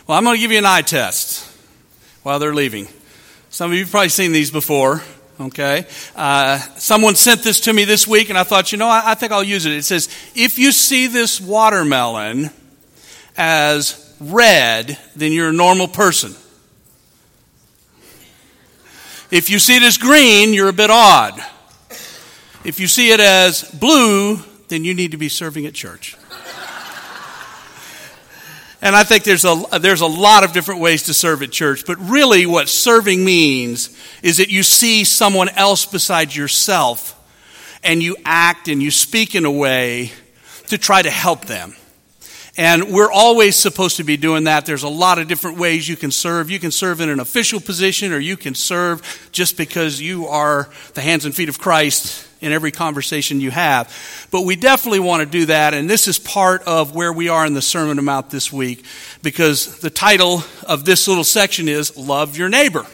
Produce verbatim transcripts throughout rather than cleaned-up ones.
Well, I'm going to give you an eye test while they're leaving. Some of you have probably seen these before, okay? Uh, someone sent this to me this week, and I thought, you know, I, I think I'll use it. It says, if you see this watermelon as red, then you're a normal person. If you see it as green, you're a bit odd. If you see it as blue, then you need to be serving at church. And I think there's a there's a lot of different ways to serve at church, but really what serving means is that you see someone else besides yourself and you act and you speak in a way to try to help them. And we're always supposed to be doing that. There's a lot of different ways you can serve. You can serve in an official position, or you can serve just because you are the hands and feet of Christ in every conversation you have. But we definitely want to do that, and this is part of where we are in the Sermon on the Mount this week, because the title of this little section is Love Your Neighbor.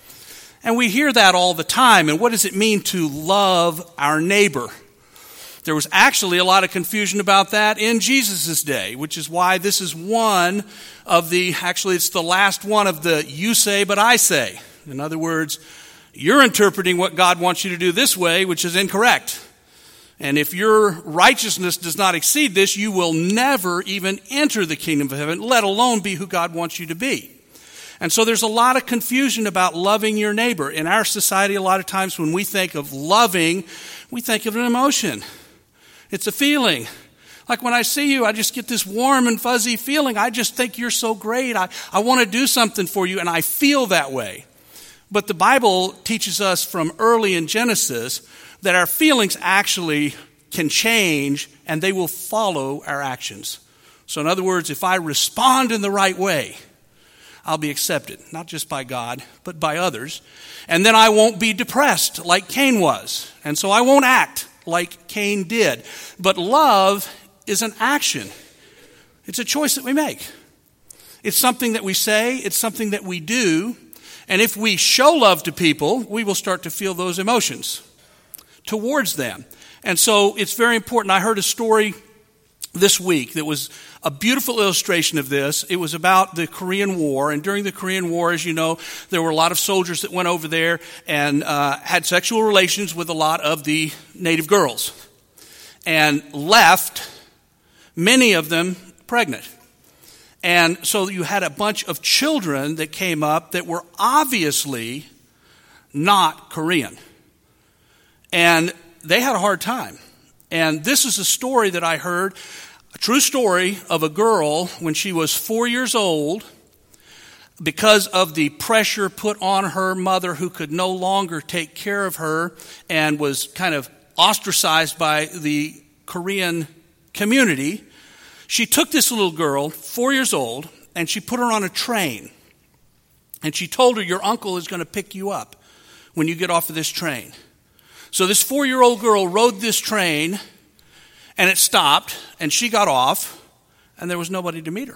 And we hear that all the time, and what does it mean to love our neighbor? There was actually a lot of confusion about that in Jesus' day, which is why this is one of the, actually it's the last one of the you say but I say. In other words, you're interpreting what God wants you to do this way, which is incorrect. And if your righteousness does not exceed this, you will never even enter the kingdom of heaven, let alone be who God wants you to be. And so there's a lot of confusion about loving your neighbor. In our society, a lot of times when we think of loving, we think of an emotion. It's a feeling. Like when I see you, I just get this warm and fuzzy feeling. I just think you're so great. I, I want to do something for you, and I feel that way. But the Bible teaches us from early in Genesis that our feelings actually can change, and they will follow our actions. So in other words, if I respond in the right way, I'll be accepted, not just by God, but by others. And then I won't be depressed like Cain was. And so I won't act like Cain did. But love is an action. It's a choice that we make. It's something that we say. It's something that we do. And if we show love to people, we will start to feel those emotions towards them. And so it's very important. I heard a story this week that was a beautiful illustration of this. It was about the Korean War. And during the Korean War, as you know, there were a lot of soldiers that went over there and uh, had sexual relations with a lot of the native girls and left many of them pregnant. And so you had a bunch of children that came up that were obviously not Korean. And they had a hard time. And this is a story that I heard, a true story of a girl when she was four years old, because of the pressure put on her mother, who could no longer take care of her and was kind of ostracized by the Korean community. She took this little girl, four years old, and she put her on a train. And she told her, your uncle is going to pick you up when you get off of this train. So this four-year-old girl rode this train, and it stopped, and she got off, and there was nobody to meet her.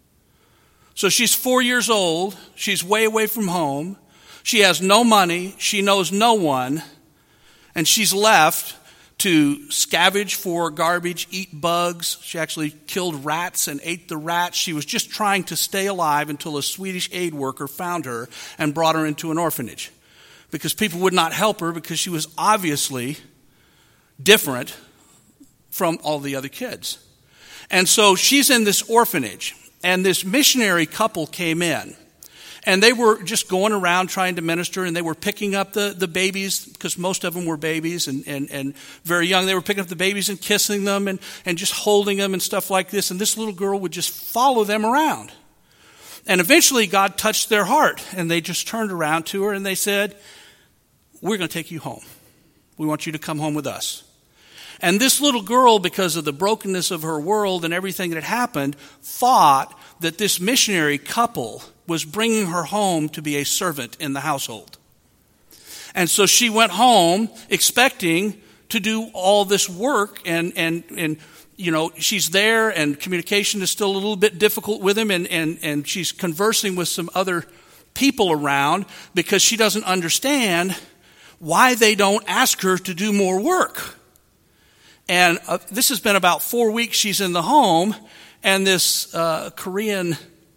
So she's four years old. She's way away from home. She has no money. She knows no one. And she's left to scavenge for garbage, eat bugs. She actually killed rats and ate the rats. She was just trying to stay alive until a Swedish aid worker found her and brought her into an orphanage, because people would not help her because she was obviously different from all the other kids. And so she's in this orphanage, and this missionary couple came in, and they were just going around trying to minister, and they were picking up the, the babies, because most of them were babies and, and, and very young. They were picking up the babies and kissing them and, and just holding them and stuff like this, and this little girl would just follow them around. And eventually God touched their heart, and they just turned around to her and they said, we're going to take you home. We want you to come home with us. And this little girl, because of the brokenness of her world and everything that had happened, thought that this missionary couple was bringing her home to be a servant in the household. And so she went home expecting to do all this work, and and and you know, she's there, and communication is still a little bit difficult with him, and and and she's conversing with some other people around because she doesn't understand why they don't ask her to do more work. And uh, this has been about four weeks she's in the home, and this uh, Korean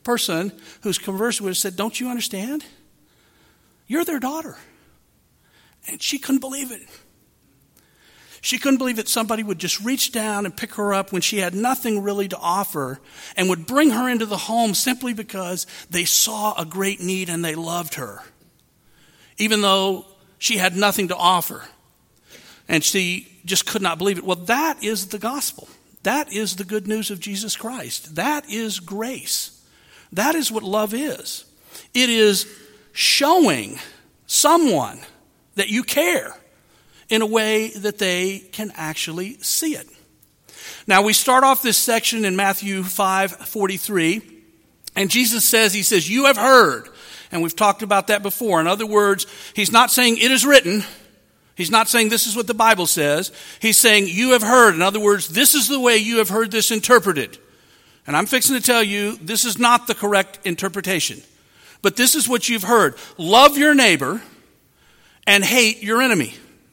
person who's conversing with her said, don't you understand? You're their daughter. And she couldn't believe it. She couldn't believe that somebody would just reach down and pick her up when she had nothing really to offer and would bring her into the home simply because they saw a great need and they loved her, even though she had nothing to offer. And she just could not believe it. Well, that is the gospel. That is the good news of Jesus Christ. That is grace. That is what love is. It is showing someone that you care in a way that they can actually see it. Now, we start off this section in Matthew five forty-three, and Jesus says, he says, you have heard. And we've talked about that before. In other words, he's not saying it is written. He's not saying this is what the Bible says. He's saying you have heard. In other words, this is the way you have heard this interpreted. And I'm fixing to tell you, this is not the correct interpretation. But this is what you've heard. Love your neighbor and hate your enemy.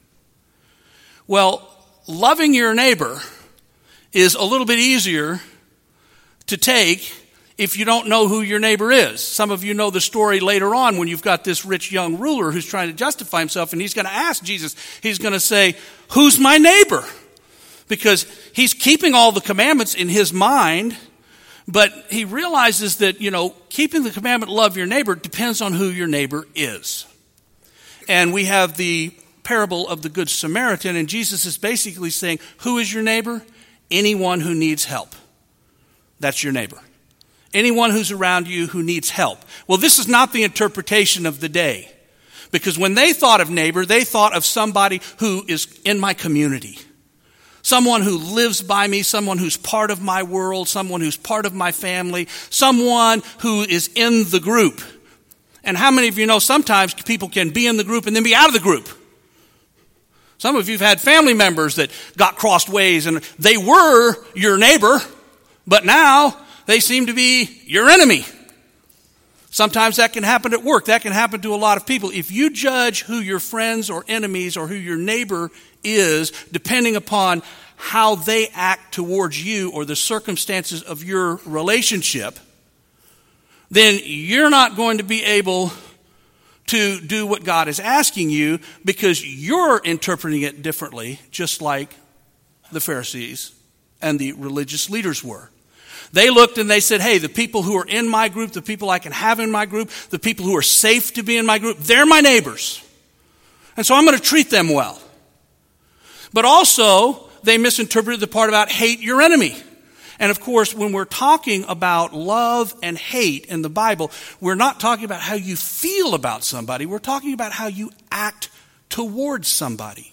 Well, loving your neighbor is a little bit easier to take if you don't know who your neighbor is. Some of you know the story later on when you've got this rich young ruler who's trying to justify himself, and he's going to ask Jesus, he's going to say, who's my neighbor? Because he's keeping all the commandments in his mind, but he realizes that, you know, keeping the commandment, love your neighbor, depends on who your neighbor is. And we have the parable of the Good Samaritan, and Jesus is basically saying, who is your neighbor? Anyone who needs help. That's your neighbor. Anyone who's around you who needs help. Well, this is not the interpretation of the day. Because when they thought of neighbor, they thought of somebody who is in my community. Someone who lives by me, someone who's part of my world, someone who's part of my family, someone who is in the group. And how many of you know sometimes people can be in the group and then be out of the group? Some of you have had family members that got crossed ways and they were your neighbor, but now they seem to be your enemy. Sometimes that can happen at work. That can happen to a lot of people. If you judge who your friends or enemies or who your neighbor is, depending upon how they act towards you or the circumstances of your relationship, then you're not going to be able to do what God is asking you because you're interpreting it differently, just like the Pharisees and the religious leaders were. They looked and they said, hey, the people who are in my group, the people I can have in my group, the people who are safe to be in my group, they're my neighbors. And so I'm going to treat them well. But also, they misinterpreted the part about hate your enemy. And of course, when we're talking about love and hate in the Bible, we're not talking about how you feel about somebody. We're talking about how you act towards somebody.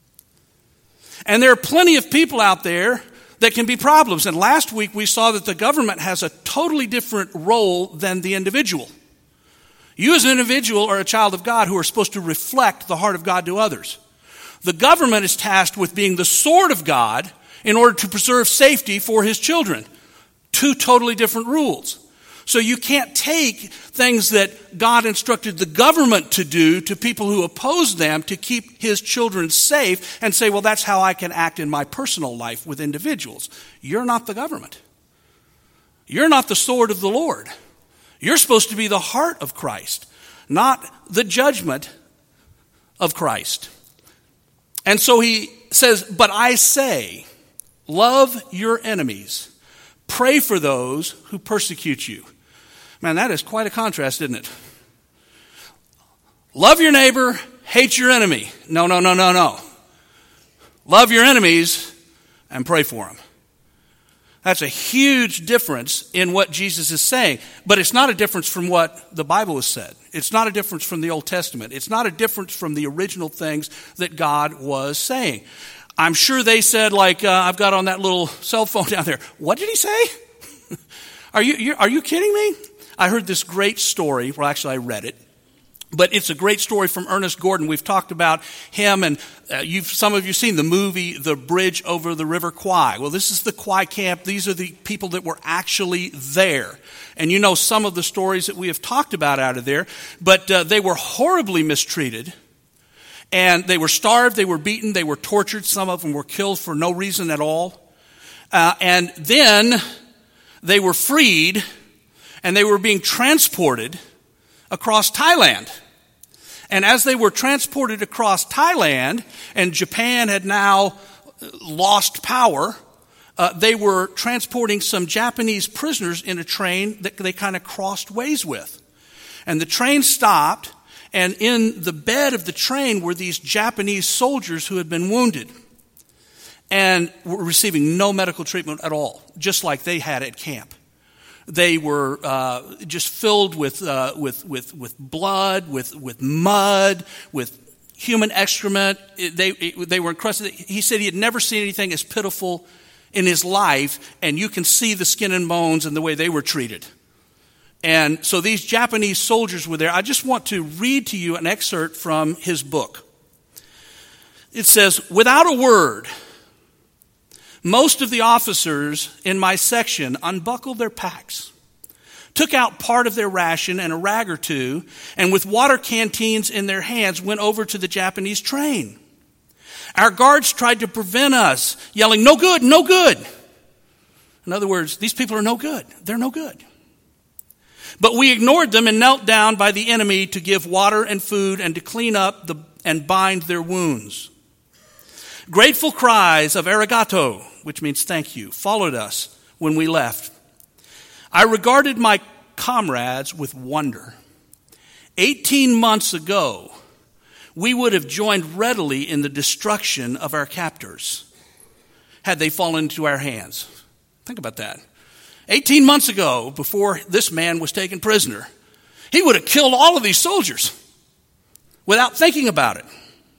And there are plenty of people out there that can be problems. And last week we saw that the government has a totally different role than the individual. You as an individual are a child of God who are supposed to reflect the heart of God to others. The government is tasked with being the sword of God in order to preserve safety for his children. Two totally different rules. So you can't take things that God instructed the government to do to people who oppose them to keep his children safe and say, well, that's how I can act in my personal life with individuals. You're not the government. You're not the sword of the Lord. You're supposed to be the heart of Christ, not the judgment of Christ. And so he says, but I say, love your enemies. Pray for those who persecute you. Man, that is quite a contrast, isn't it? Love your neighbor, hate your enemy. No, no, no, no, no. Love your enemies and pray for them. That's a huge difference in what Jesus is saying. But it's not a difference from what the Bible has said. It's not a difference from the Old Testament. It's not a difference from the original things that God was saying. I'm sure they said, like uh, I've got on that little cell phone down there, what did he say? are you you're, are you kidding me? I heard this great story. Well, actually, I read it. But it's a great story from Ernest Gordon. We've talked about him, and uh, you've some of you have seen the movie The Bridge Over the River Kwai. Well, this is the Kwai camp. These are the people that were actually there. And you know some of the stories that we have talked about out of there. But uh, they were horribly mistreated. And they were starved, they were beaten, they were tortured. Some of them were killed for no reason at all. Uh, and then they were freed. And they were being transported across Thailand. And as they were transported across Thailand, and Japan had now lost power, uh, they were transporting some Japanese prisoners in a train that they kind of crossed ways with. And the train stopped, and in the bed of the train were these Japanese soldiers who had been wounded and were receiving no medical treatment at all, just like they had at camp. They were uh, just filled with, uh, with with with blood, with with mud, with human excrement. It, they it, they were encrusted. He said he had never seen anything as pitiful in his life, and you can see the skin and bones and the way they were treated. And so these Japanese soldiers were there. I just want to read to you an excerpt from his book. It says, "Without a word, most of the officers in my section unbuckled their packs, took out part of their ration and a rag or two, and with water canteens in their hands went over to the Japanese train. Our guards tried to prevent us, yelling, 'No good, no good.' In other words, these people are no good. They're no good. But we ignored them and knelt down by the enemy to give water and food and to clean up the, and bind their wounds. Grateful cries of arigato, which means thank you, followed us when we left. I regarded my comrades with wonder. Eighteen months ago, we would have joined readily in the destruction of our captors had they fallen into our hands." Think about that. Eighteen months ago, before this man was taken prisoner, he would have killed all of these soldiers without thinking about it.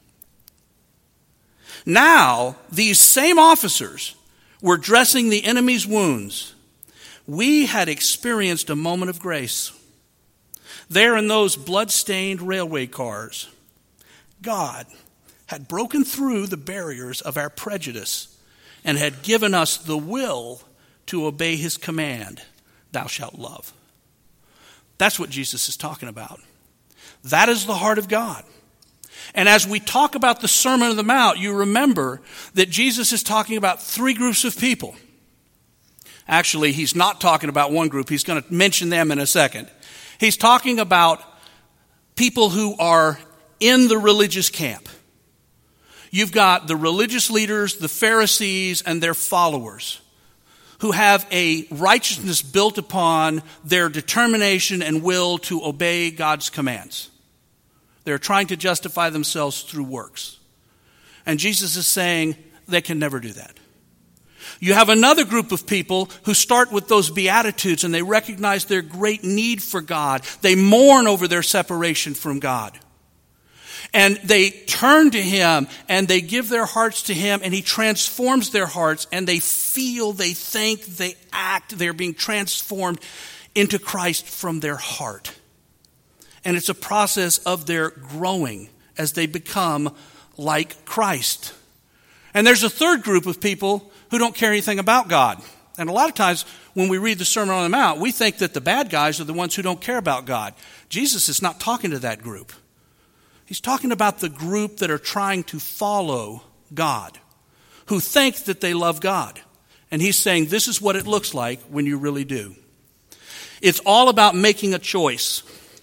Now, these same officers were dressing the enemy's wounds. We had experienced a moment of grace. There in those blood-stained railway cars, God had broken through the barriers of our prejudice and had given us the will to obey his command, "Thou shalt love." That's what Jesus is talking about. That is the heart of God. And as we talk about the Sermon on the Mount, you remember that Jesus is talking about three groups of people. Actually, he's not talking about one group. He's going to mention them in a second. He's talking about people who are in the religious camp. You've got the religious leaders, the Pharisees, and their followers who have a righteousness built upon their determination and will to obey God's commands. They're trying to justify themselves through works. And Jesus is saying they can never do that. You have another group of people who start with those Beatitudes and they recognize their great need for God. They mourn over their separation from God. And they turn to him and they give their hearts to him and he transforms their hearts and they feel, they think, they act. They're being transformed into Christ from their heart. And it's a process of their growing as they become like Christ. And there's a third group of people who don't care anything about God. And a lot of times when we read the Sermon on the Mount, we think that the bad guys are the ones who don't care about God. Jesus is not talking to that group. He's talking about the group that are trying to follow God, who think that they love God. And he's saying this is what it looks like when you really do. It's all about making a choice.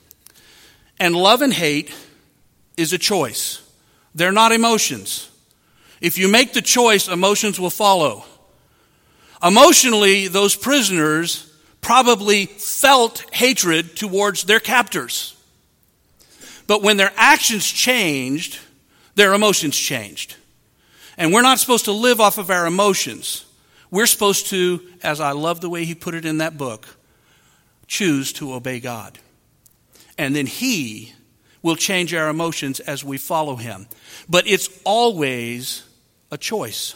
And love and hate is a choice. They're not emotions. If you make the choice, emotions will follow. Emotionally, those prisoners probably felt hatred towards their captors. But when their actions changed, their emotions changed. And we're not supposed to live off of our emotions. We're supposed to, as I love the way he put it in that book, choose to obey God. And then he will change our emotions as we follow him. But it's always a choice.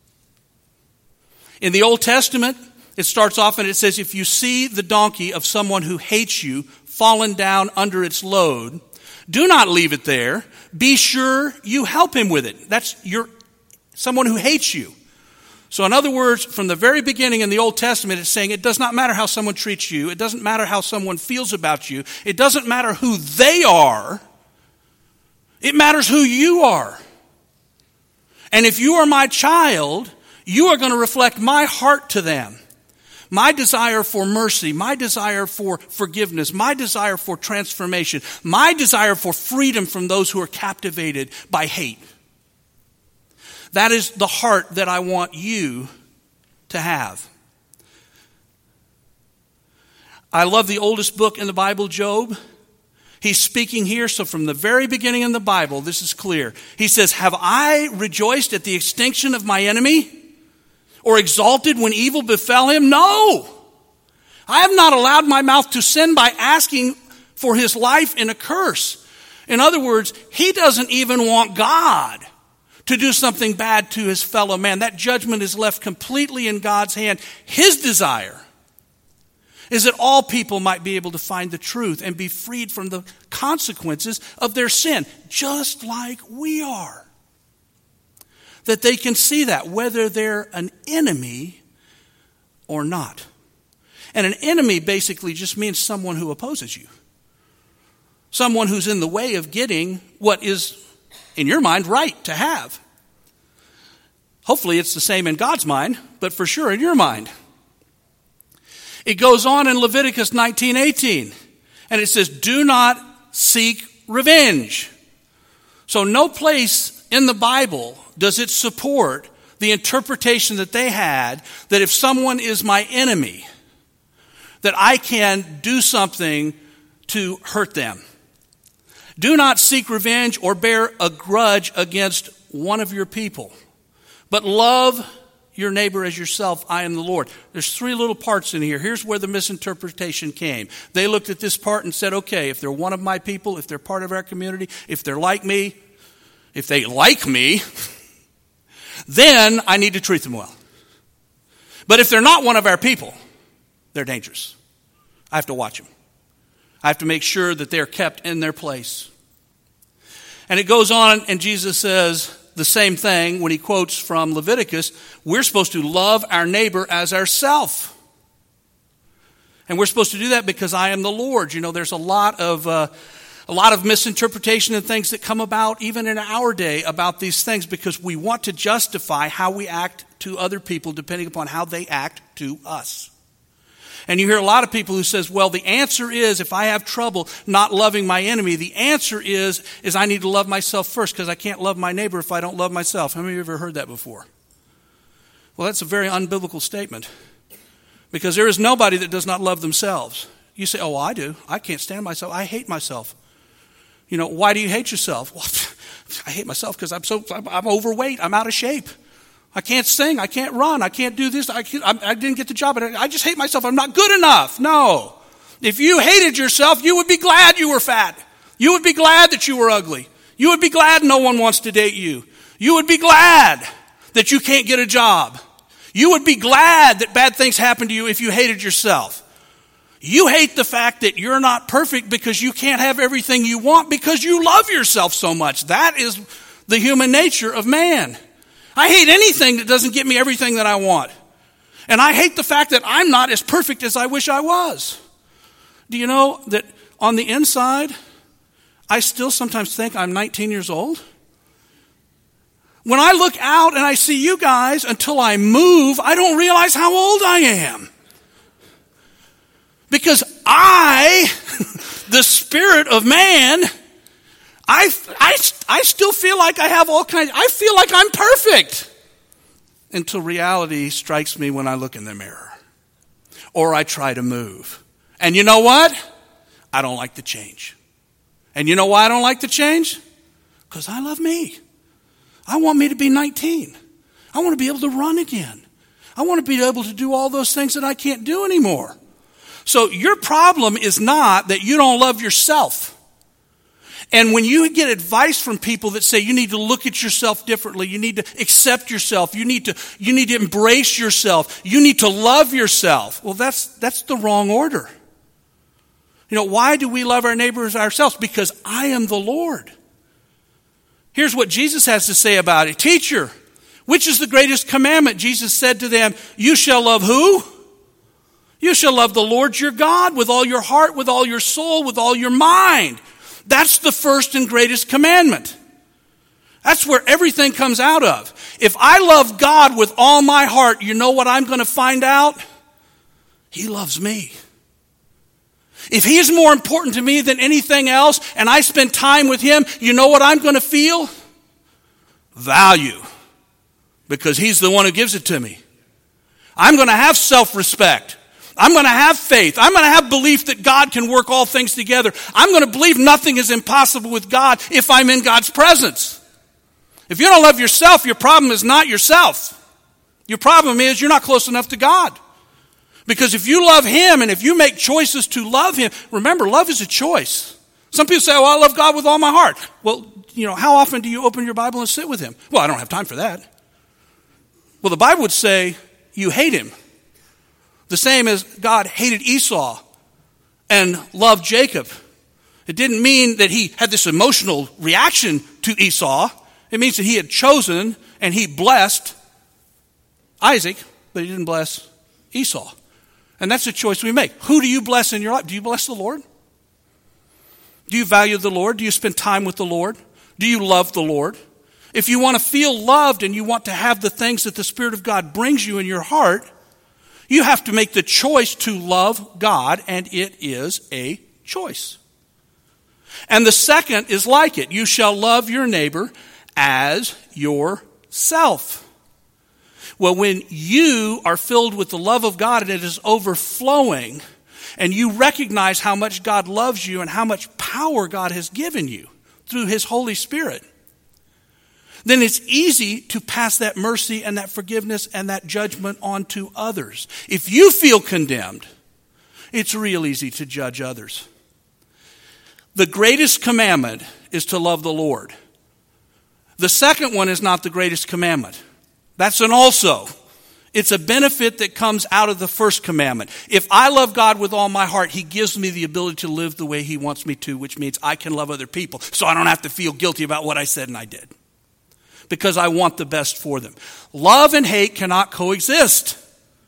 In the Old Testament, it starts off and it says, if you see the donkey of someone who hates you fallen down under its load, do not leave it there. Be sure you help him with it. That's your someone who hates you. So in other words, from the very beginning in the Old Testament, it's saying it does not matter how someone treats you. It doesn't matter how someone feels about you. It doesn't matter who they are. It matters who you are. And if you are my child, you are going to reflect my heart to them. My desire for mercy, my desire for forgiveness, my desire for transformation, my desire for freedom from those who are captivated by hate. That is the heart that I want you to have. I love the oldest book in the Bible, Job. He's speaking here, so from the very beginning in the Bible, this is clear. He says, have I rejoiced at the extinction of my enemy? Or exalted when evil befell him? No! I have not allowed my mouth to sin by asking for his life in a curse. In other words, he doesn't even want God to do something bad to his fellow man. That judgment is left completely in God's hand. His desire is that all people might be able to find the truth and be freed from the consequences of their sin, just like we are. That they can see that, whether they're an enemy or not. And an enemy basically just means someone who opposes you. Someone who's in the way of getting what is, in your mind, right to have. Hopefully it's the same in God's mind, but for sure in your mind. It goes on in Leviticus nineteen eighteen, and it says, do not seek revenge. So no place in the Bible does it support the interpretation that they had that if someone is my enemy, that I can do something to hurt them. Do not seek revenge or bear a grudge against one of your people, but love your neighbor as yourself. I am the Lord. There's three little parts in here. Here's where the misinterpretation came. They looked at this part and said, okay, if they're one of my people, if they're part of our community, if they're like me, if they like me, then I need to treat them well. But if they're not one of our people, they're dangerous. I have to watch them. I have to make sure that they're kept in their place. And it goes on, and Jesus says the same thing when he quotes from Leviticus. We're supposed to love our neighbor as ourselves. And we're supposed to do that because I am the Lord. You know, there's a lot of uh, a lot of misinterpretation and things that come about even in our day about these things because we want to justify how we act to other people depending upon how they act to us. And you hear a lot of people who says, well, the answer is if I have trouble not loving my enemy, the answer is, is I need to love myself first because I can't love my neighbor if I don't love myself. How many of you have ever heard that before? Well, that's a very unbiblical statement because there is nobody that does not love themselves. You say, oh, well, I do. I can't stand myself. I hate myself. You know, why do you hate yourself? Well, I hate myself because I'm so I'm, I'm overweight. I'm out of shape. I can't sing. I can't run. I can't do this. I, can't, I, I didn't get the job. I, I just hate myself. I'm not good enough. No. If you hated yourself, you would be glad you were fat. You would be glad that you were ugly. You would be glad no one wants to date you. You would be glad that you can't get a job. You would be glad that bad things happen to you if you hated yourself. You hate the fact that you're not perfect because you can't have everything you want because you love yourself so much. That is the human nature of man. I hate anything that doesn't get me everything that I want. And I hate the fact that I'm not as perfect as I wish I was. Do you know that on the inside, I still sometimes think I'm nineteen years old? When I look out and I see you guys, until I move, I don't realize how old I am. Because I, the spirit of man, I, I, I still feel like I have all kinds, I feel like I'm perfect. Until reality strikes me when I look in the mirror. Or I try to move. And you know what? I don't like the change. And you know why I don't like the change? Because I love me. I want me to be nineteen. I want to be able to run again. I want to be able to do all those things that I can't do anymore. So your problem is not that you don't love yourself. And when you get advice from people that say you need to look at yourself differently, you need to accept yourself, you need to you need to embrace yourself, you need to love yourself. Well, that's that's the wrong order. You know, why do we love our neighbors ourselves? Because I am the Lord. Here's what Jesus has to say about it. Teacher, which is the greatest commandment? Jesus said to them, you shall love who? You shall love the Lord your God with all your heart, with all your soul, with all your mind. That's the first and greatest commandment. That's where everything comes out of. If I love God with all my heart, you know what I'm going to find out? He loves me. If he's more important to me than anything else, and I spend time with him, you know what I'm going to feel? Value. Because he's the one who gives it to me. I'm going to have self-respect. I'm going to have faith. I'm going to have belief that God can work all things together. I'm going to believe nothing is impossible with God if I'm in God's presence. If you don't love yourself, your problem is not yourself. Your problem is you're not close enough to God. Because if you love him and if you make choices to love him, remember, love is a choice. Some people say, oh, I love God with all my heart. Well, you know, how often do you open your Bible and sit with him? Well, I don't have time for that. Well, the Bible would say you hate him. The same as God hated Esau and loved Jacob. It didn't mean that he had this emotional reaction to Esau. It means that he had chosen and he blessed Isaac, but he didn't bless Esau. And that's a choice we make. Who do you bless in your life? Do you bless the Lord? Do you value the Lord? Do you spend time with the Lord? Do you love the Lord? If you want to feel loved and you want to have the things that the Spirit of God brings you in your heart, you have to make the choice to love God, and it is a choice. And the second is like it. You shall love your neighbor as yourself. Well, when you are filled with the love of God and it is overflowing, and you recognize how much God loves you and how much power God has given you through his Holy Spirit, then it's easy to pass that mercy and that forgiveness and that judgment on to others. If you feel condemned, it's real easy to judge others. The greatest commandment is to love the Lord. The second one is not the greatest commandment. That's an also. It's a benefit that comes out of the first commandment. If I love God with all my heart, he gives me the ability to live the way he wants me to, which means I can love other people, so I don't have to feel guilty about what I said and I did. Because I want the best for them. Love and hate cannot coexist.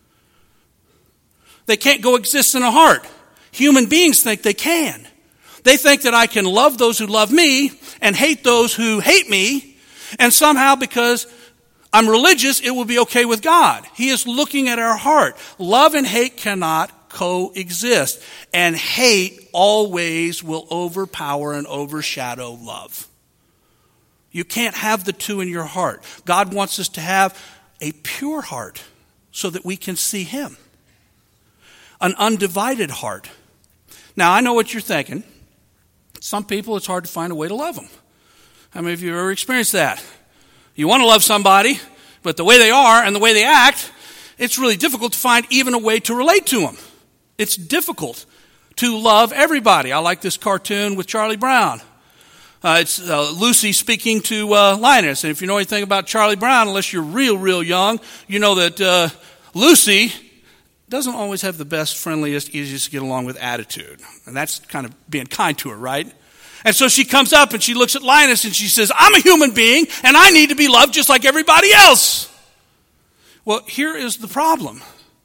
They can't coexist in a heart. Human beings think they can. They think that I can love those who love me and hate those who hate me, and somehow because I'm religious, it will be okay with God. He is looking at our heart. Love and hate cannot coexist, and hate always will overpower and overshadow love. You can't have the two in your heart. God wants us to have a pure heart so that we can see him. An undivided heart. Now, I know what you're thinking. Some people, it's hard to find a way to love them. How many of you have ever experienced that? You want to love somebody, but the way they are and the way they act, it's really difficult to find even a way to relate to them. It's difficult to love everybody. I like this cartoon with Charlie Brown. Uh, it's uh, Lucy speaking to uh, Linus. And if you know anything about Charlie Brown, unless you're real, real young, you know that uh, Lucy doesn't always have the best, friendliest, easiest to get along with attitude. And that's kind of being kind to her, right? And so she comes up and she looks at Linus and she says, I'm a human being and I need to be loved just like everybody else. Well, here is the problem.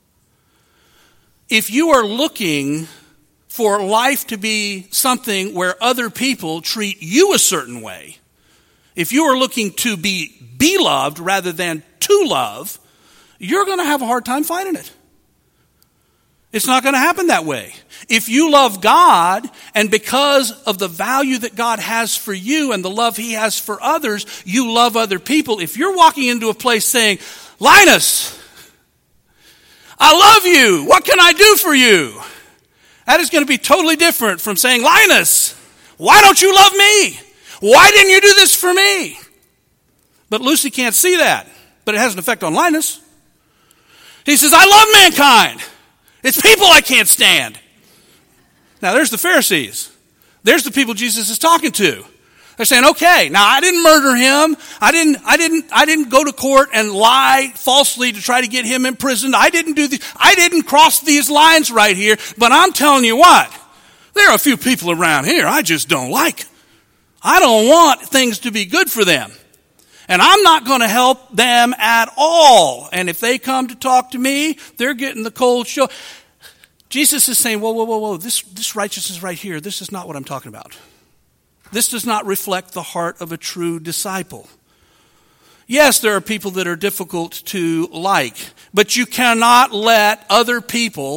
If you are looking for life to be something where other people treat you a certain way, if you are looking to be beloved rather than to love, you're going to have a hard time finding it. It's not going to happen that way. If you love God, and because of the value that God has for you and the love he has for others, you love other people. If you're walking into a place saying, Linus, I love you. What can I do for you? That is going to be totally different from saying, Linus, why don't you love me? Why didn't you do this for me? But Lucy can't see that. But it has an effect on Linus. He says, I love mankind. It's people I can't stand. Now, there's the Pharisees. There's the people Jesus is talking to. They're saying, okay, now I didn't murder him. I didn't, I didn't, I didn't go to court and lie falsely to try to get him imprisoned. I didn't do the, I didn't cross these lines right here. But I'm telling you what, there are a few people around here I just don't like. I don't want things to be good for them. And I'm not going to help them at all. And if they come to talk to me, they're getting the cold show. Jesus is saying, whoa, whoa, whoa, whoa, this, this righteousness right here, this is not what I'm talking about. This does not reflect the heart of a true disciple. Yes, there are people that are difficult to like, but you cannot let other people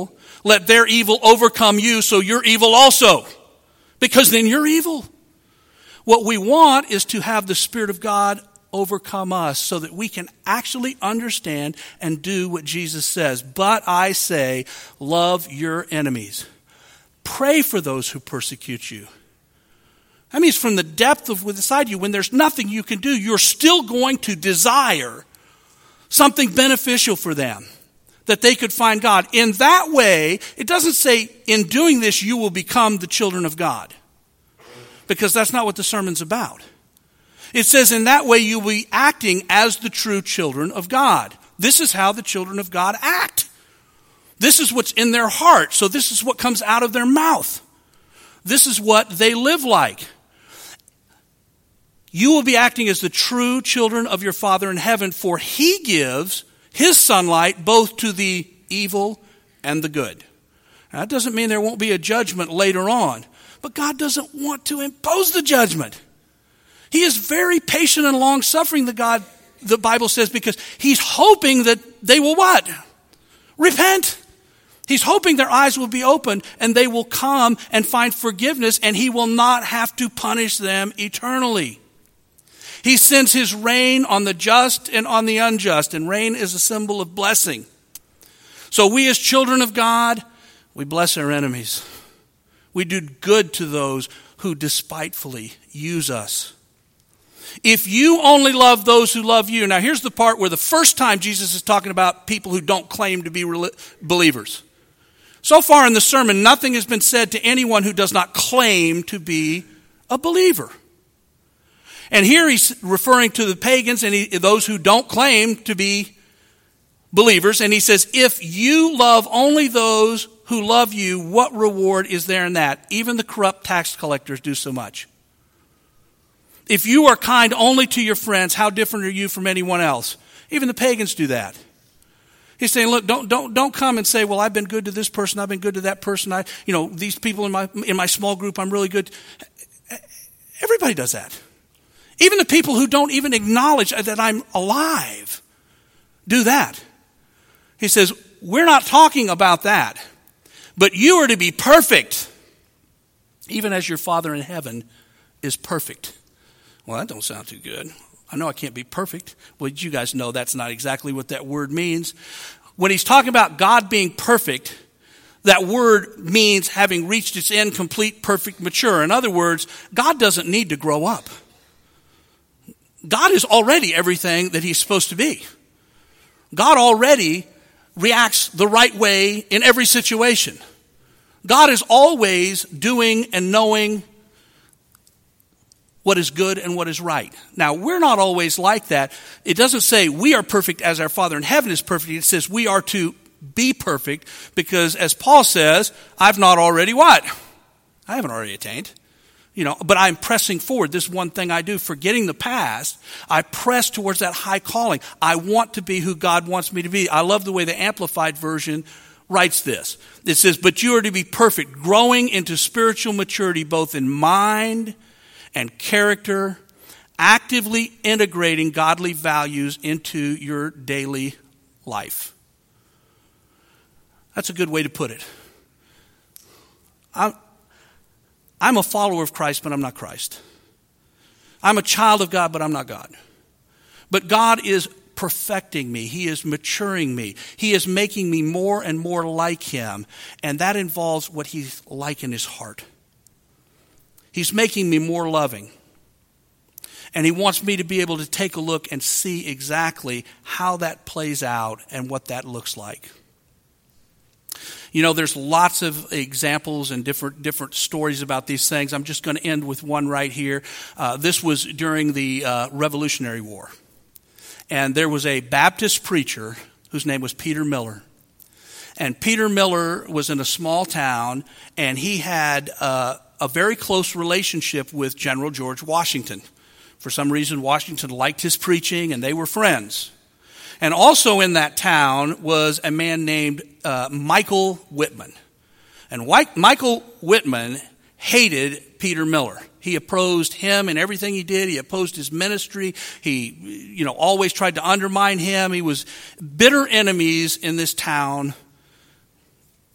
let their evil overcome you, so you're evil also. Because then you're evil. What we want is to have the Spirit of God overcome us so that we can actually understand and do what Jesus says. But I say, love your enemies. Pray for those who persecute you. That means from the depth of inside you, when there's nothing you can do, you're still going to desire something beneficial for them, that they could find God. In that way, it doesn't say in doing this you will become the children of God, because that's not what the sermon's about. It says in that way you will be acting as the true children of God. This is how the children of God act. This is what's in their heart. So this is what comes out of their mouth. This is what they live like. You will be acting as the true children of your Father in heaven, for he gives his sunlight both to the evil and the good. Now, that doesn't mean there won't be a judgment later on, but God doesn't want to impose the judgment. He is very patient and long-suffering, the God, the Bible says, because he's hoping that they will what? Repent. He's hoping their eyes will be opened and they will come and find forgiveness, and he will not have to punish them eternally. He sends his rain on the just and on the unjust, and rain is a symbol of blessing. So we as children of God, we bless our enemies. We do good to those who despitefully use us. If you only love those who love you. Now here's the part where the first time Jesus is talking about people who don't claim to be believers. So far in the sermon, nothing has been said to anyone who does not claim to be a believer. And here he's referring to the pagans and he, those who don't claim to be believers. And he says, if you love only those who love you, what reward is there in that? Even the corrupt tax collectors do so much. If you are kind only to your friends, how different are you from anyone else? Even the pagans do that. He's saying, look, don't don't don't come and say, well, I've been good to this person, I've been good to that person. I, you know, these people in my in my small group, I'm really good. Everybody does that. Even the people who don't even acknowledge that I'm alive do that. He says, we're not talking about that, but you are to be perfect, even as your Father in heaven is perfect. Well, that don't sound too good. I know I can't be perfect. Well, you guys know that's not exactly what that word means. When he's talking about God being perfect, that word means having reached its end, complete, perfect, mature. In other words, God doesn't need to grow up. God is already everything that he's supposed to be. God already reacts the right way in every situation. God is always doing and knowing what is good and what is right. Now, we're not always like that. It doesn't say we are perfect as our Father in heaven is perfect. It says we are to be perfect because, as Paul says, I've not already what? I haven't already attained. You know, but I'm pressing forward. This one thing I do, forgetting the past, I press towards that high calling. I want to be who God wants me to be. I love the way the Amplified Version writes this. It says, but you are to be perfect, growing into spiritual maturity, both in mind and character, actively integrating godly values into your daily life. That's a good way to put it. I'm, I'm a follower of Christ, but I'm not Christ. I'm a child of God, but I'm not God. But God is perfecting me. He is maturing me. He is making me more and more like him. And that involves what he's like in his heart. He's making me more loving. And he wants me to be able to take a look and see exactly how that plays out and what that looks like. You know, there's lots of examples and different different stories about these things. I'm just going to end with one right here. Uh, this was during the uh, Revolutionary War. And there was a Baptist preacher whose name was Peter Miller. And Peter Miller was in a small town, and he had uh, a very close relationship with General George Washington. For some reason, Washington liked his preaching, and they were friends. And also in that town was a man named uh, Michael Whitman. And White, Michael Whitman hated Peter Miller. He opposed him and everything he did. He opposed his ministry. He, you know, always tried to undermine him. He was bitter enemies in this town.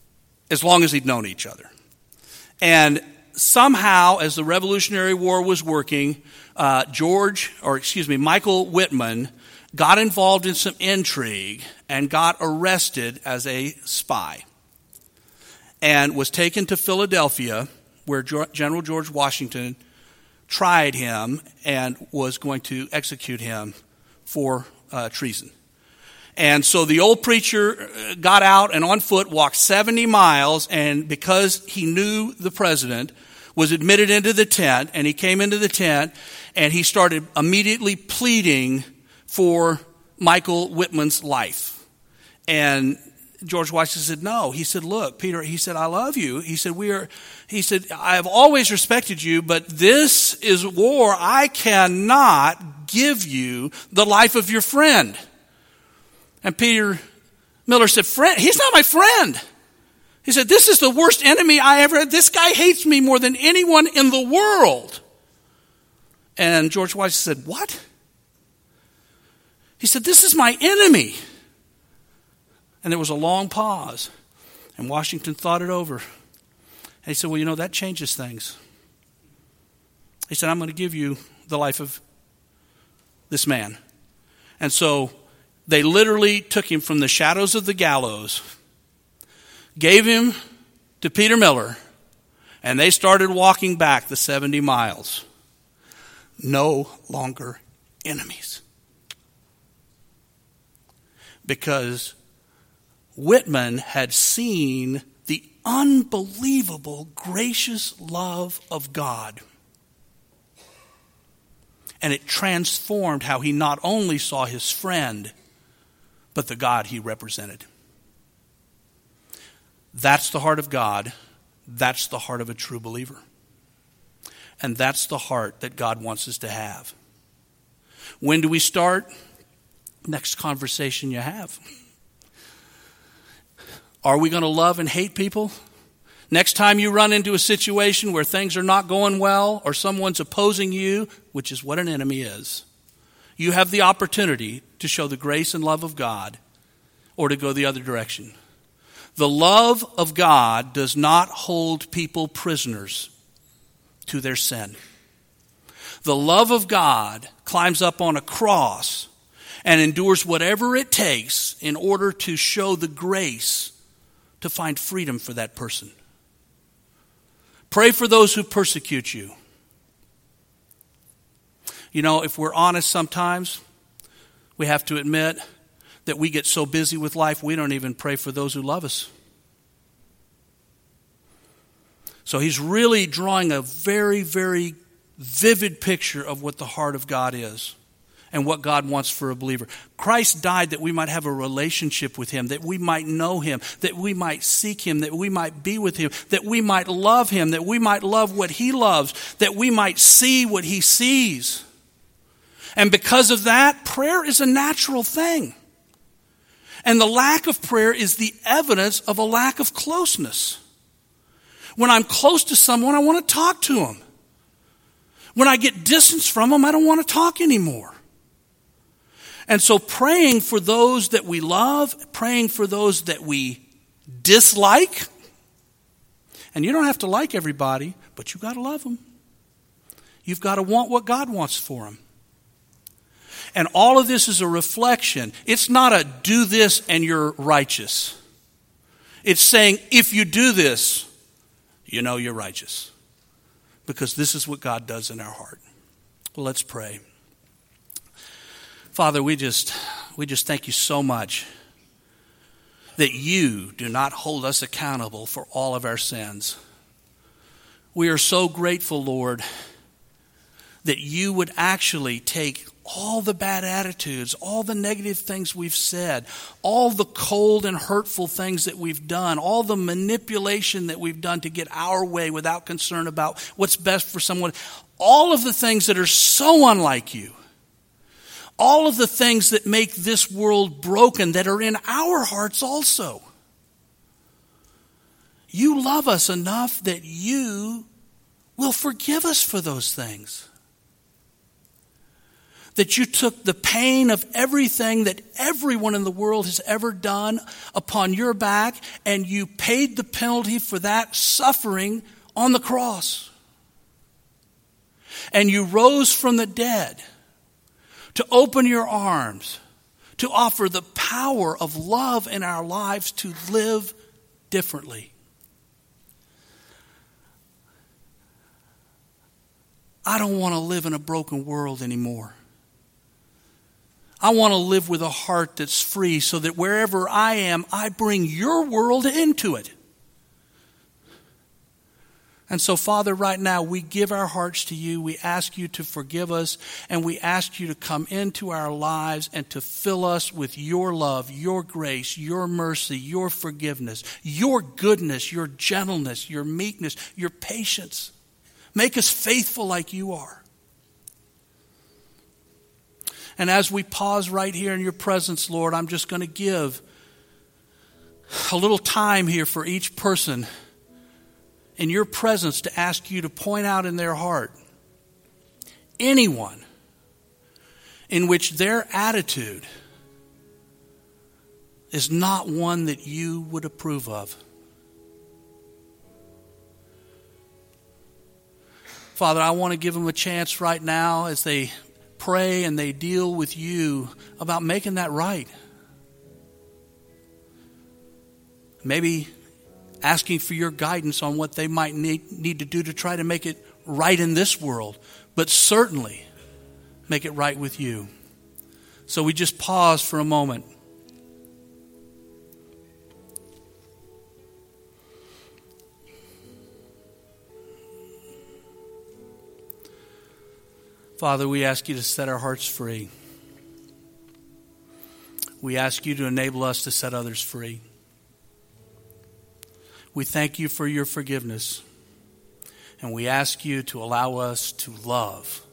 as long as he'd known each other. And somehow, as the Revolutionary War was working, uh, George, or excuse me, Michael Whitman got involved in some intrigue and got arrested as a spy and was taken to Philadelphia, where General George Washington tried him and was going to execute him for uh, treason. And so the old preacher got out and on foot walked seventy miles, and because he knew the president, was admitted into the tent, and he came into the tent and he started immediately pleading for Michael Whitman's life. And George Washington said, no. He said, look, Peter, he said, I love you. He said, we are, he said, I have always respected you, but this is war. I cannot give you the life of your friend. And Peter Miller said, friend, he's not my friend. He said, this is the worst enemy I ever had. This guy hates me more than anyone in the world. And George Washington said, what? He said, this is my enemy. And there was a long pause. And Washington thought it over. And he said, well, you know, that changes things. He said, I'm going to give you the life of this man. And so they literally took him from the shadows of the gallows, gave him to Peter Miller, and they started walking back the seventy miles. No longer enemies. Because Whitman had seen the unbelievable, gracious love of God. And it transformed how he not only saw his friend, but the God he represented. That's the heart of God. That's the heart of a true believer. And that's the heart that God wants us to have. When do we start? Next conversation you have. Are we going to love and hate people? Next time you run into a situation where things are not going well or someone's opposing you, which is what an enemy is, you have the opportunity to show the grace and love of God or to go the other direction. The love of God does not hold people prisoners to their sin. The love of God climbs up on a cross and endures whatever it takes in order to show the grace to find freedom for that person. Pray for those who persecute you. You know, if we're honest sometimes, we have to admit that we get so busy with life, we don't even pray for those who love us. So he's really drawing a very, very vivid picture of what the heart of God is and what God wants for a believer. Christ died that we might have a relationship with him, that we might know him, that we might seek him, that we might be with him, that we might love him, that we might love what he loves, that we might see what he sees. And because of that, prayer is a natural thing. And the lack of prayer is the evidence of a lack of closeness. When I'm close to someone, I want to talk to them. When I get distance from them, I don't want to talk anymore. And so praying for those that we love, praying for those that we dislike, and you don't have to like everybody, but you've got to love them. You've got to want what God wants for them. And all of this is a reflection. It's not a do this and you're righteous. It's saying if you do this, you know you're righteous. Because this is what God does in our heart. Well, let's pray. Father, we just we just thank you so much that you do not hold us accountable for all of our sins. We are so grateful, Lord, that you would actually take all the bad attitudes, all the negative things we've said, all the cold and hurtful things that we've done, all the manipulation that we've done to get our way without concern about what's best for someone, all of the things that are so unlike you, all of the things that make this world broken that are in our hearts also. You love us enough that you will forgive us for those things. that you took the pain of everything that everyone in the world has ever done upon your back, and you paid the penalty for that suffering on the cross. And you rose from the dead to open your arms, to offer the power of love in our lives to live differently. I don't want to live in a broken world anymore. I want to live with a heart that's free so that wherever I am, I bring your world into it. And so, Father, right now, we give our hearts to you. We ask you to forgive us, and we ask you to come into our lives and to fill us with your love, your grace, your mercy, your forgiveness, your goodness, your gentleness, your meekness, your patience. Make us faithful like you are. And as we pause right here in your presence, Lord, I'm just going to give a little time here for each person in your presence to ask you to point out in their heart anyone in which their attitude is not one that you would approve of. Father, I want to give them a chance right now as they pray and they deal with you about making that right. Maybe asking for your guidance on what they might need, need to do to try to make it right in this world, but certainly make it right with you. So we just pause for a moment. Father, we ask you to set our hearts free. We ask you to enable us to set others free. We thank you for your forgiveness, and we ask you to allow us to love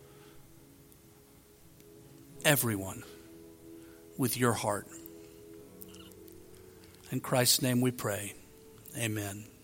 everyone with your heart. In Christ's name we pray. Amen.